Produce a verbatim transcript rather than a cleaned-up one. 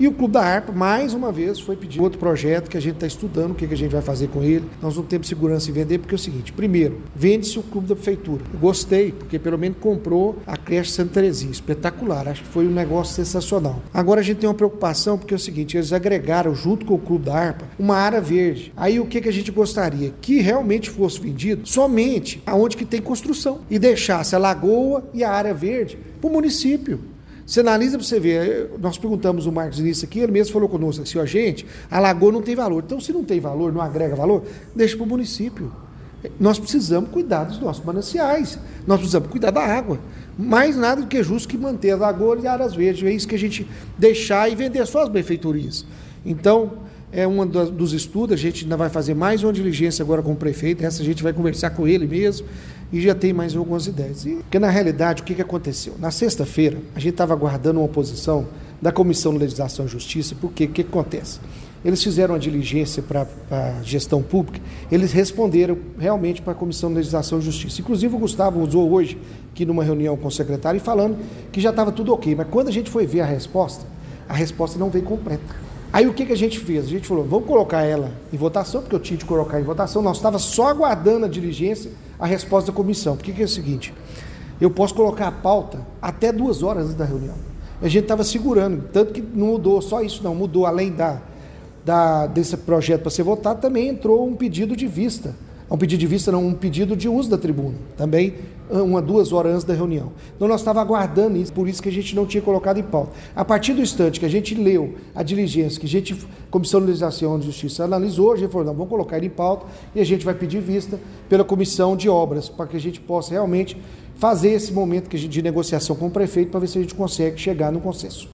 E o Clube da Harpa, mais uma vez, foi pedir outro projeto que a gente está estudando, o que, que a gente vai fazer com ele. Nós não temos segurança em vender, porque é o seguinte, primeiro, vende-se o Clube da Prefeitura. Eu gostei, porque pelo menos comprou a creche Santa Terezinha, espetacular, acho que foi um negócio sensacional. Agora a gente tem uma preocupação, porque é o seguinte, eles agregaram junto com o Clube da Harpa uma área verde. Aí o que, que a gente gostaria? Que realmente fosse vendido somente aonde que tem construção e deixasse a lagoa e a área verde para o município. Você analisa para você ver, nós perguntamos o Marcos Início aqui, ele mesmo falou conosco assim, ó, gente, a lagoa não tem valor. Então, se não tem valor, não agrega valor, deixa para o município. Nós precisamos cuidar dos nossos mananciais, nós precisamos cuidar da água. Mais nada do que justo que manter a lagoa e áreas verdes. É isso que a gente deixar e vender só as benfeitorias. Então, é um dos estudos, a gente ainda vai fazer mais uma diligência agora com o prefeito, essa a gente vai conversar com ele mesmo, e já tem mais algumas ideias. E, porque, na realidade, o que, que aconteceu? Na sexta-feira, a gente estava aguardando uma oposição da Comissão de Legislação e Justiça, porque o que, que acontece? Eles fizeram uma diligência para a gestão pública, eles responderam realmente para a Comissão de Legislação e Justiça. Inclusive, o Gustavo usou hoje, aqui numa reunião com o secretário, falando que já estava tudo ok, mas quando a gente foi ver a resposta, a resposta não veio completa. Aí o que, que a gente fez? A gente falou, vamos colocar ela em votação, porque eu tinha de colocar em votação, nós estava só aguardando a diligência, a resposta da comissão. Porque que é o seguinte, eu posso colocar a pauta até duas horas antes da reunião. A gente estava segurando, tanto que não mudou só isso não, mudou além da, da, desse projeto para ser votado, também entrou um pedido de vista. Um pedido de vista, não, um pedido de uso da tribuna, também uma, duas horas antes da reunião. Então nós estávamos aguardando isso, por isso que a gente não tinha colocado em pauta. A partir do instante que a gente leu a diligência, que a gente, Comissão de Legislação e Justiça analisou, a gente falou, não, vamos colocar ele em pauta e a gente vai pedir vista pela Comissão de Obras, para que a gente possa realmente fazer esse momento de negociação com o prefeito, para ver se a gente consegue chegar no consenso.